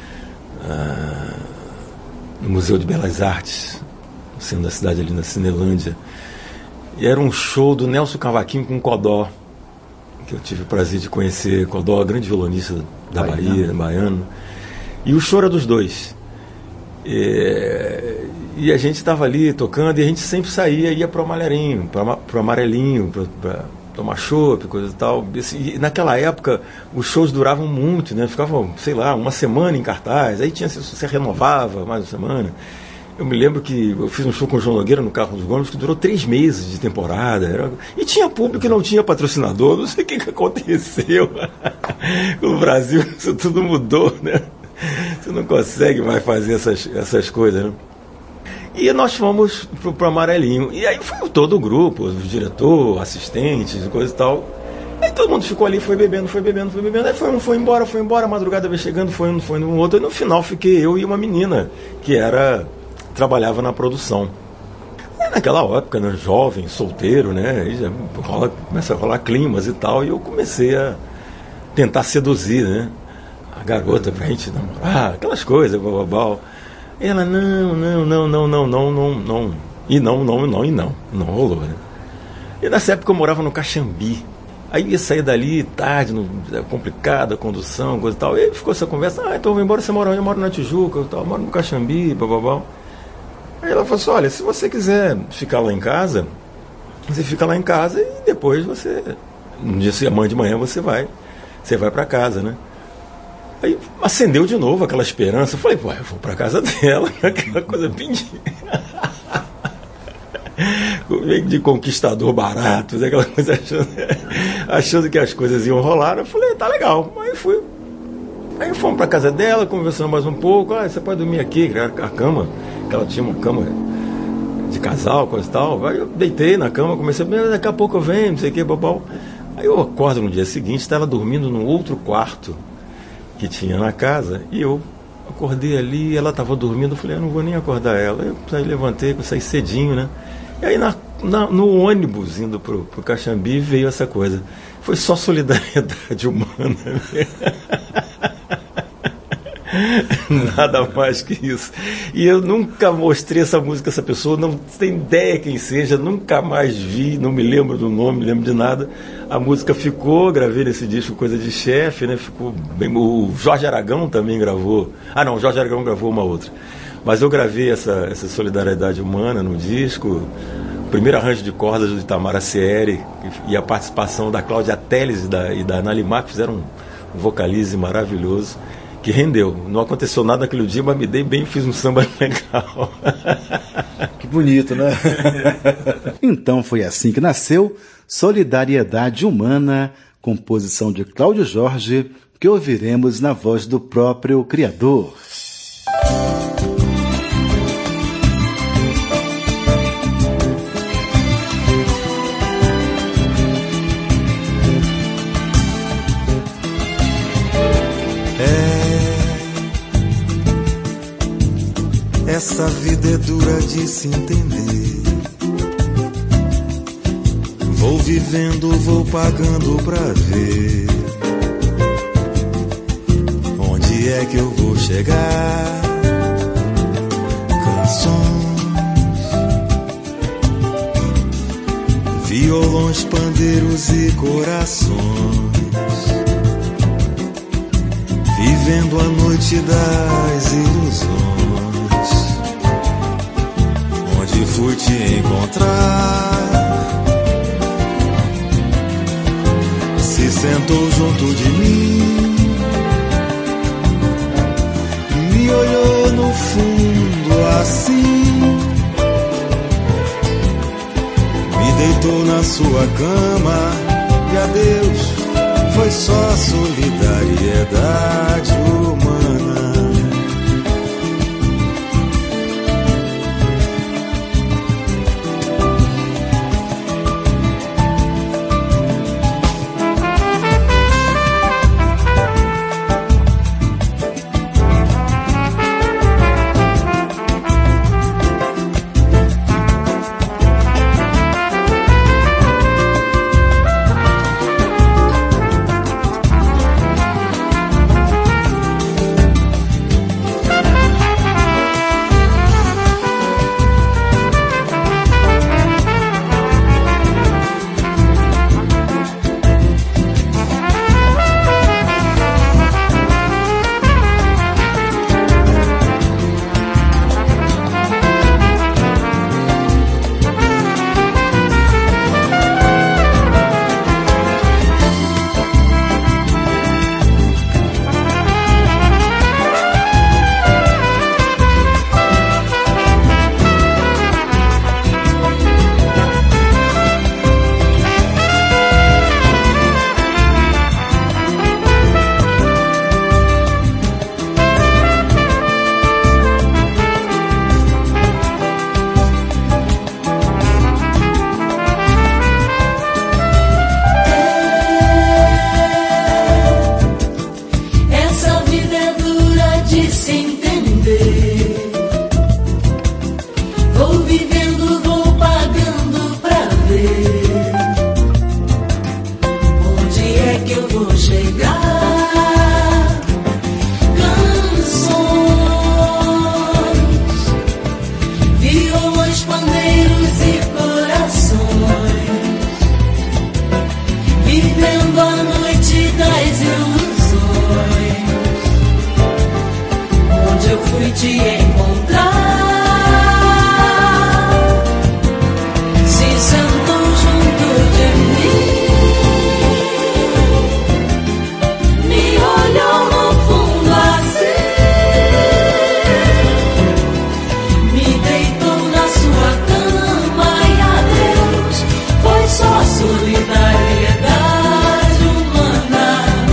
no Museu de Belas Artes, no centro da cidade, ali na Cinelândia. E era um show do Nelson Cavaquinho com Codó, que eu tive o prazer de conhecer. Codó, grande violonista da Bahia, baiano. E o show era dos dois. E a gente estava ali tocando, e a gente sempre saía e ia para o Amarelinho, para tomar chopp, coisa e tal. E naquela época os shows duravam muito, né? Ficavam, sei lá, uma semana em cartaz, aí você renovava mais uma semana. Eu me lembro que eu fiz um show com o João Nogueira no Carro dos Gomes que durou 3 meses de temporada. E tinha público e não tinha patrocinador. Não sei o que aconteceu. No Brasil isso tudo mudou, né? Você não consegue mais fazer essas coisas, né? E nós fomos pro Amarelinho. E aí foi todo o grupo, o diretor, assistentes, coisa e tal. Aí todo mundo ficou ali, foi bebendo. Aí foi embora, a madrugada veio chegando, foi um outro. E no final fiquei eu e uma menina que trabalhava na produção. E naquela época, né, jovem, solteiro, né? Aí já começa a rolar climas e tal. E eu comecei a tentar seduzir, né? A garota pra gente namorar, aquelas coisas, blá. E ela, não. E não rolou, né? E nessa época eu morava no Caxambi. Aí ia sair dali tarde, complicada a condução, coisa e tal. E aí ficou essa conversa, então eu vou embora, você mora onde? Eu moro na Tijuca, eu moro no Caxambi, blá. Aí ela falou assim, olha, se você quiser ficar lá em casa, você fica lá em casa e depois no dia amanhã de manhã você vai pra casa, né? Aí acendeu de novo aquela esperança, eu falei, pô, eu vou pra casa dela, aquela coisa bem de conquistador barato, aquela coisa achando que as coisas iam rolar. Eu falei, tá legal. Aí fomos pra casa dela, conversando mais um pouco. Você pode dormir aqui, a cama, que ela tinha uma cama de casal, coisa e tal. Aí eu deitei na cama, comecei, daqui a pouco eu venho, não sei o que, babau. Aí eu acordo no dia seguinte, estava dormindo num outro quarto que tinha na casa, e eu acordei ali, ela estava dormindo, eu falei, eu não vou nem acordar ela. Eu levantei, saí cedinho, né? E aí no ônibus indo pro Caxambi veio essa coisa. Foi só solidariedade humana. Nada mais que isso. E eu nunca mostrei essa música a essa pessoa, não tem ideia quem seja, nunca mais vi, não me lembro do nome, não lembro de nada. A música ficou, gravei nesse disco Coisa de Chefe, né? Ficou bem. O Jorge Aragão também gravou. Ah, não, o Jorge Aragão gravou uma outra. Mas eu gravei essa solidariedade humana no disco. O primeiro arranjo de cordas do Itamar Acieri e a participação da Cláudia Telles e da Nalimar, que fizeram um vocalize maravilhoso, que rendeu. Não aconteceu nada naquele dia, mas me dei bem, fiz um samba legal. Que bonito, né? Então foi assim que nasceu Solidariedade Humana, composição de Cláudio Jorge, que ouviremos na voz do próprio criador. Essa vida é dura de se entender. Vou vivendo, vou pagando pra ver onde é que eu vou chegar. Canções, violões, pandeiros e corações, vivendo a noite das ilusões. Onde fui te encontrar, se sentou junto de mim, me olhou no fundo assim, me deitou na sua cama e adeus, foi só solidariedade humana. te encontrar. Se sentam junto de mim, me olham no fundo assim, me deitam na sua cama e adeus, foi só solidariedade humana.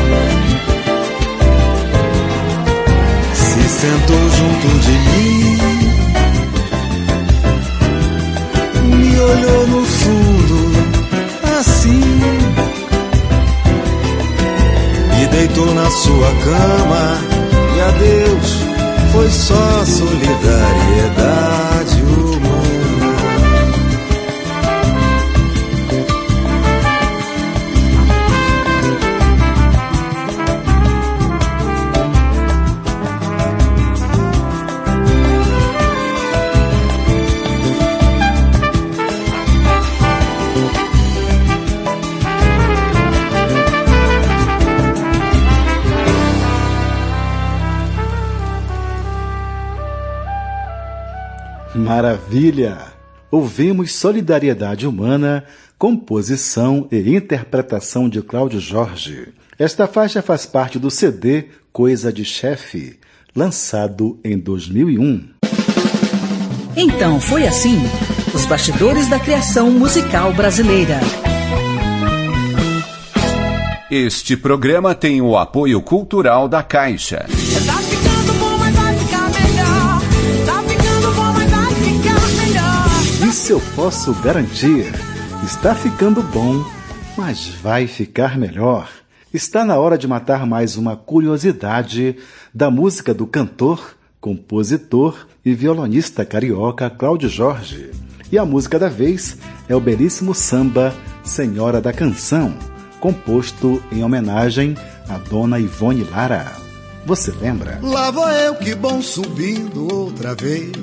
Se sentou junto de mim, me olhou no fundo assim, me deitou na sua cama e adeus, foi só solidariedade humana. Maravilha! Ouvimos Solidariedade Humana, composição e interpretação de Cláudio Jorge. Esta faixa faz parte do CD Coisa de Chefe, lançado em 2001. Então foi assim, os bastidores da criação musical brasileira. Este programa tem o apoio cultural da Caixa. Tá ficando bom, mas vai ficar melhor. Tá ficando bom, mas vai ficar melhor. Isso eu posso garantir. Está ficando bom, mas vai ficar melhor. Está na hora de matar mais uma curiosidade da música do cantor, compositor e violonista carioca Cláudio Jorge. E a música da vez é o belíssimo samba Senhora da Canção, composto em homenagem à dona Ivone Lara. Você lembra? Lá vou eu, que bom, subindo outra vez.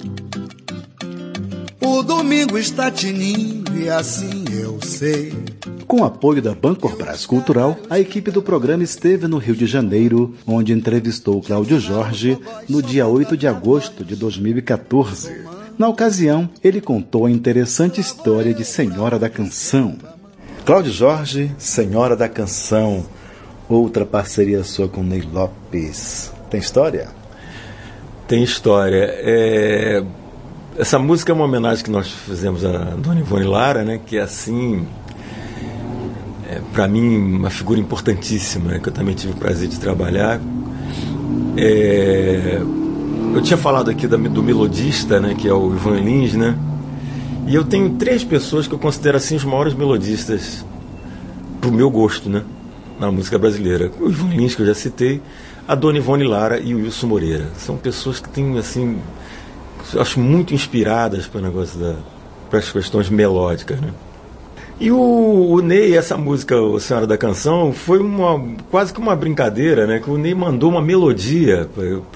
O domingo está tinindo e assim eu sei. Com o apoio da Bancorbras Cultural, a equipe do programa esteve no Rio de Janeiro, onde entrevistou Cláudio Jorge no dia 8 de agosto de 2014. Na ocasião, ele contou a interessante história de Senhora da Canção. Cláudio Jorge, Senhora da Canção, outra parceria sua com Ney Lopes. Tem história? Tem história. Essa música é uma homenagem que nós fizemos à dona Ivone Lara, né, que é assim, para mim, uma figura importantíssima, né, que eu também tive o prazer de trabalhar. Eu tinha falado aqui do melodista, né, que é o Ivan Lins, né? E eu tenho 3 pessoas que eu considero assim os maiores melodistas pro meu gosto, né, na música brasileira. O Ivan Lins, que eu já citei, a dona Ivone Lara e o Wilson Moreira. São pessoas que têm, assim, eu acho muito inspiradas para o negócio para as questões melódicas, né? E o Ney, essa música, o Senhora da Canção, foi quase que uma brincadeira, né? Que o Ney mandou uma melodia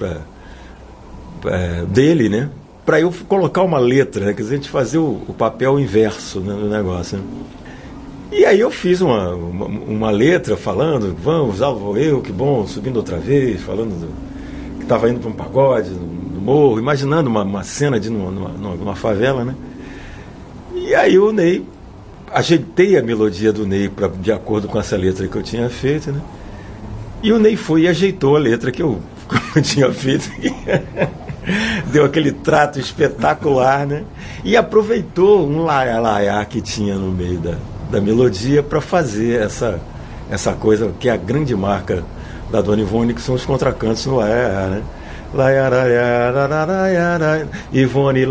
dele, né? Para eu colocar uma letra, né? Quer dizer, a gente fazer o papel inverso, né, do negócio, né? E aí eu fiz uma letra falando, vamos, vou eu, que bom, subindo outra vez, falando que estava indo para um pagode no morro, imaginando uma cena de numa favela, né? E aí o Ney, ajeitei a melodia do Ney de acordo com essa letra que eu tinha feito, né? E o Ney foi e ajeitou a letra que eu tinha feito. Deu aquele trato espetacular, né? E aproveitou um laiá que tinha no meio da melodia para fazer essa coisa que é a grande marca da dona Ivone, que são os contracantos no laiá, né? Ivone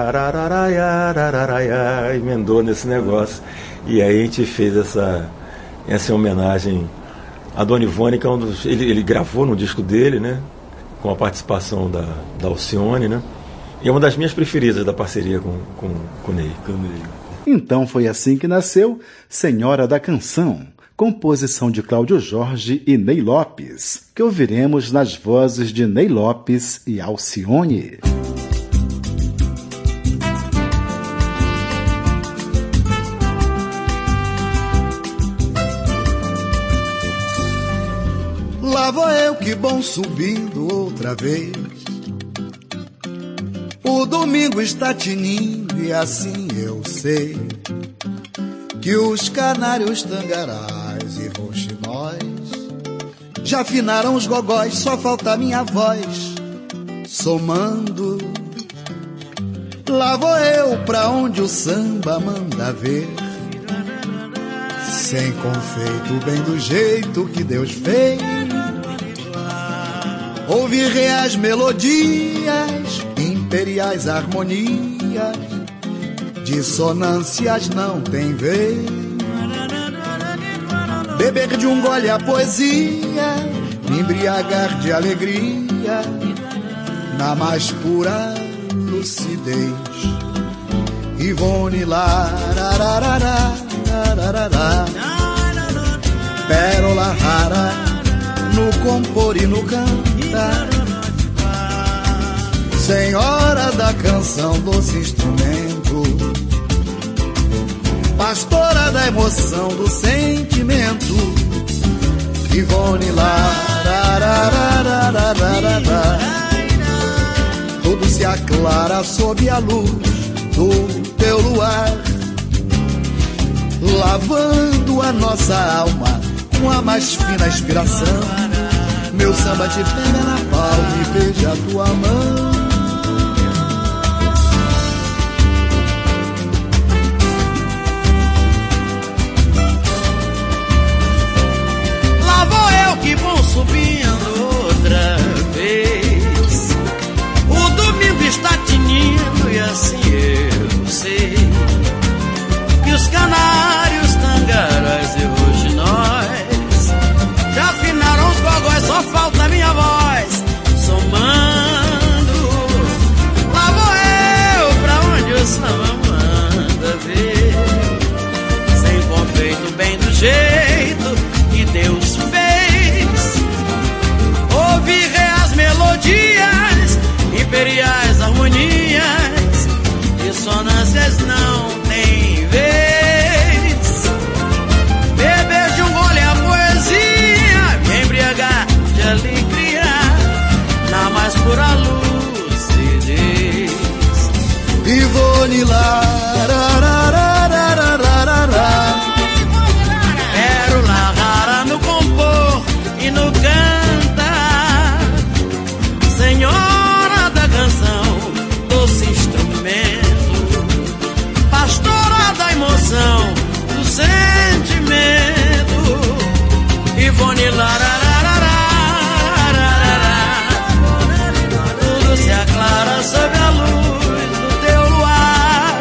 lá, emendou nesse negócio. E aí a gente fez essa homenagem à dona Ivone, que é ele gravou no disco dele, né? Com a participação da Alcione, né? E é uma das minhas preferidas da parceria com o Ney. Então foi assim que nasceu Senhora da Canção, composição de Cláudio Jorge e Ney Lopes, que ouviremos nas vozes de Ney Lopes e Alcione. Lá vou eu, que bom, subindo outra vez. O domingo está tinindo e assim eu sei que os canários, tangarás e rouxinóis já afinaram os gogóis, só falta a minha voz somando. Lá vou eu pra onde o samba manda ver, sem confeito, bem do jeito que Deus fez. Ouvir reais melodias, imperiais harmonias, dissonâncias não tem vez. Beber de um gole a poesia, me embriagar de alegria, na mais pura lucidez. Ivone larararará, pérola rara no compor e no cantar, senhora da canção, doce instrumento, pastora da emoção, do sentimento. Ivone larararararararará, tudo se aclara sob a luz do teu luar, lavando a nossa alma com a mais fina inspiração. Meu samba te pega na palma e beija a tua mão. Lá vou eu que vou subindo outra vez. O domingo está tinindo e assim eu sei que os canários, tangarás e rouxinóis já afinaram os gogóis, só falta a minha voz somando. Lá vou eu pra onde o samba manda ver, sem confeito, bem do jeito que Deus fez. Ouvir reais melodias, imperiais harmonias, dissonâncias não tem vez. Beber de um gole a poesia, me embriagar de alegria, na mais pura lucidez. Ivone lararararararará, pérola rara no compor e no cantar, senhora da canção, doce instrumento, pastora da emoção, do sentimento. Ivone lararararararará, tudo se aclara sob a luz do teu luar,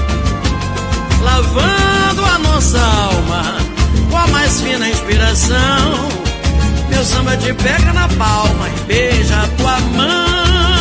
lavando a nossa alma com a mais fina inspiração. Meu samba te pega na palma e beija a tua mão.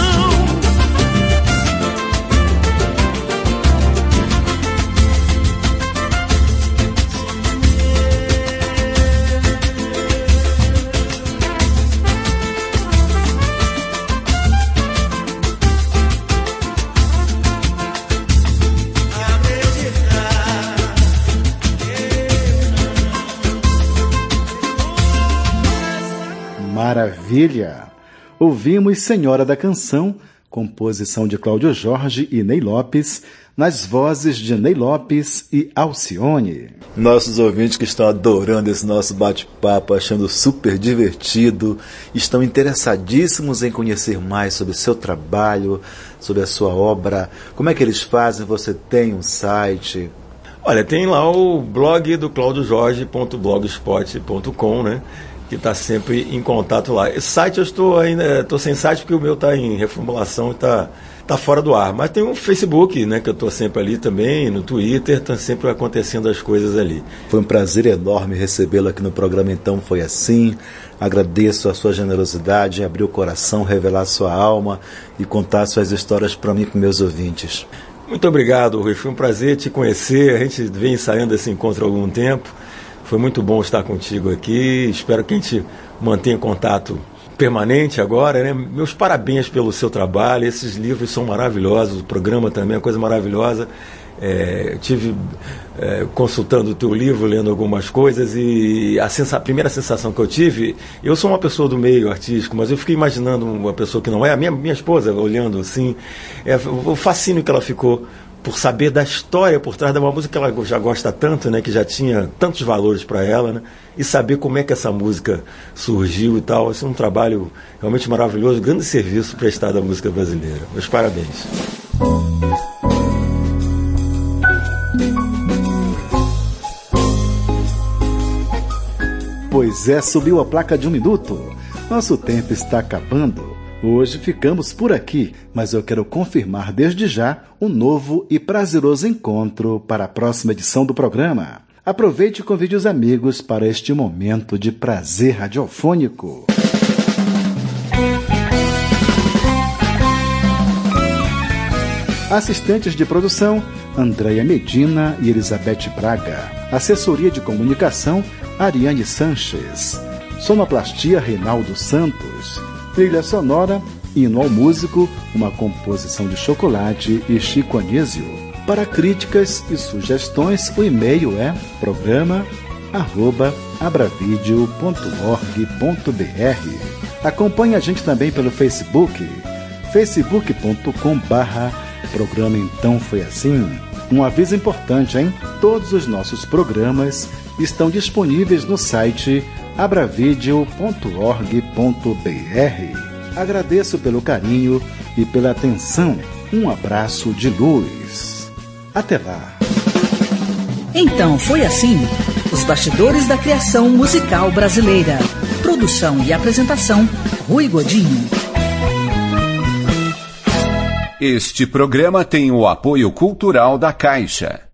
Maravilha! Ouvimos Senhora da Canção, composição de Cláudio Jorge e Ney Lopes, nas vozes de Ney Lopes e Alcione. Nossos ouvintes que estão adorando esse nosso bate-papo, achando super divertido, estão interessadíssimos em conhecer mais sobre o seu trabalho, sobre a sua obra. Como é que eles fazem? Você tem um site? Olha, tem lá o blog do claudiojorge.blogspot.com, né? Que está sempre em contato lá. Esse site eu estou sem site porque o meu está em reformulação e está fora do ar. Mas tem um Facebook, né, que eu estou sempre ali também, no Twitter, está sempre acontecendo as coisas ali. Foi um prazer enorme recebê-lo aqui no programa Então Foi Assim. Agradeço a sua generosidade em abrir o coração, revelar sua alma e contar suas histórias para mim e para meus ouvintes. Muito obrigado, Rui. Foi um prazer te conhecer. A gente vem ensaiando esse encontro há algum tempo. Foi muito bom estar contigo aqui, espero que a gente mantenha contato permanente agora, né? Meus parabéns pelo seu trabalho, esses livros são maravilhosos, o programa também é uma coisa maravilhosa. Tive consultando o teu livro, lendo algumas coisas, e a primeira sensação que eu tive, eu sou uma pessoa do meio artístico, mas eu fiquei imaginando uma pessoa que não é, a minha esposa, olhando assim, o fascínio que ela ficou por saber da história por trás de uma música que ela já gosta tanto, né, que já tinha tantos valores para ela, né, e saber como é que essa música surgiu e tal. Esse é um trabalho realmente maravilhoso, grande serviço prestado à música brasileira. Meus parabéns. Pois é, subiu a placa de 1 minuto. Nosso tempo está acabando. Hoje ficamos por aqui, mas eu quero confirmar desde já um novo e prazeroso encontro para a próxima edição do programa. Aproveite e convide os amigos para este momento de prazer radiofônico. Assistentes de produção, Andréia Medina e Elizabeth Braga. Assessoria de comunicação, Ariane Sanches. Sonoplastia, Reinaldo Santos. Trilha sonora, Hino ao Músico, uma composição de Chocolate e Chico Anísio. Para críticas e sugestões, o e-mail é programa@abravideo.org.br. Acompanhe a gente também pelo Facebook, facebook.com/programa Então Foi Assim. Um aviso importante, hein? Todos os nossos programas estão disponíveis no site abravideo.org.br. Agradeço pelo carinho e pela atenção. Um abraço de luz. Até lá. Então Foi Assim, os bastidores da criação musical brasileira. Produção e apresentação, Rui Godinho. Este programa tem o apoio cultural da Caixa.